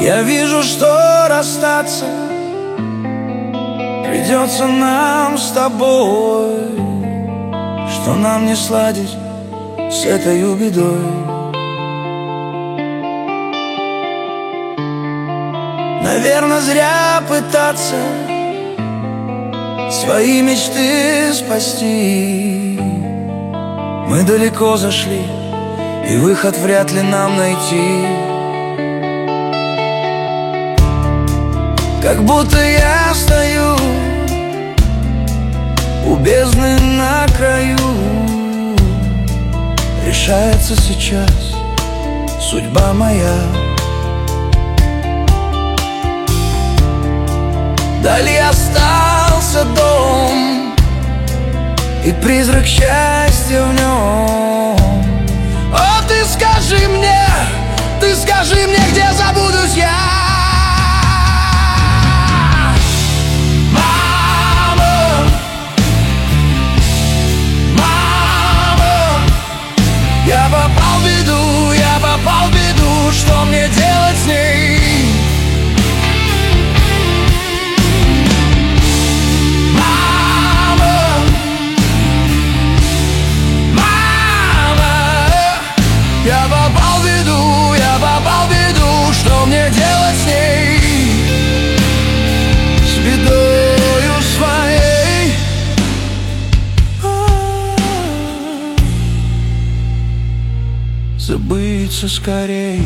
Я вижу, что расстаться придется нам с тобой, что нам не сладить с этой бедой. Наверно, зря пытаться свои мечты спасти. Мы далеко зашли, и выход вряд ли нам найти. Как будто я стою у бездны на краю. Решается сейчас судьба моя. Вдали остался дом и призрак счастья в нем. О, ты скажи мне, где забудусь я? Я попал в беду, что мне делать с ней? Мама, я попал в беду, что мне делать с ней? С бедою своей. Забыться скорей.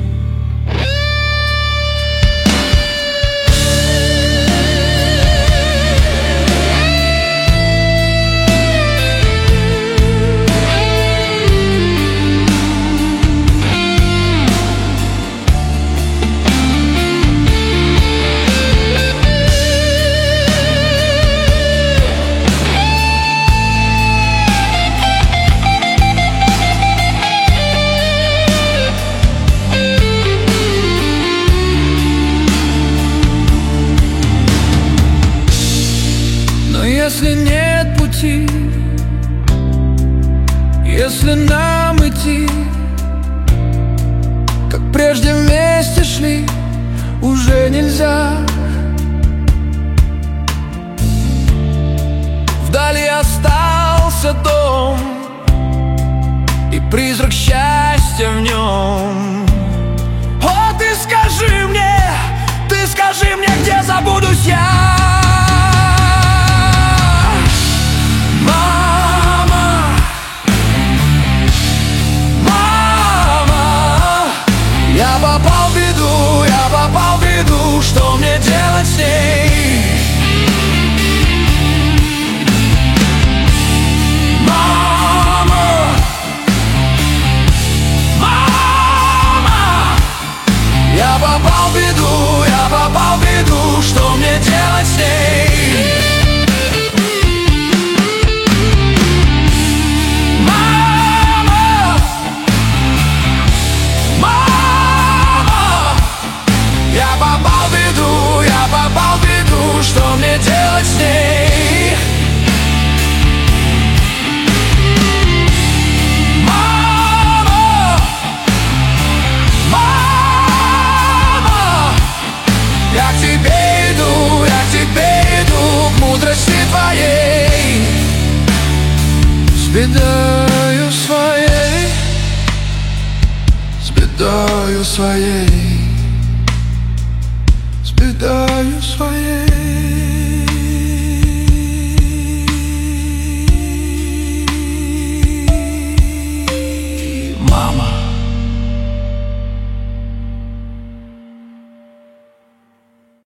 Если нет пути, если нам идти, как прежде вместе шли, уже нельзя. Вдали остался дом и призрак счастья в нем. О, ты скажи мне, где забудусь я? Я попал в беду, что мне делать с ней? Мама, я попал в беду, что мне делать с ней? Что мне делать с ней? Мама, я к тебе иду, к мудрости твоей, с бедою своей, с бедою своей.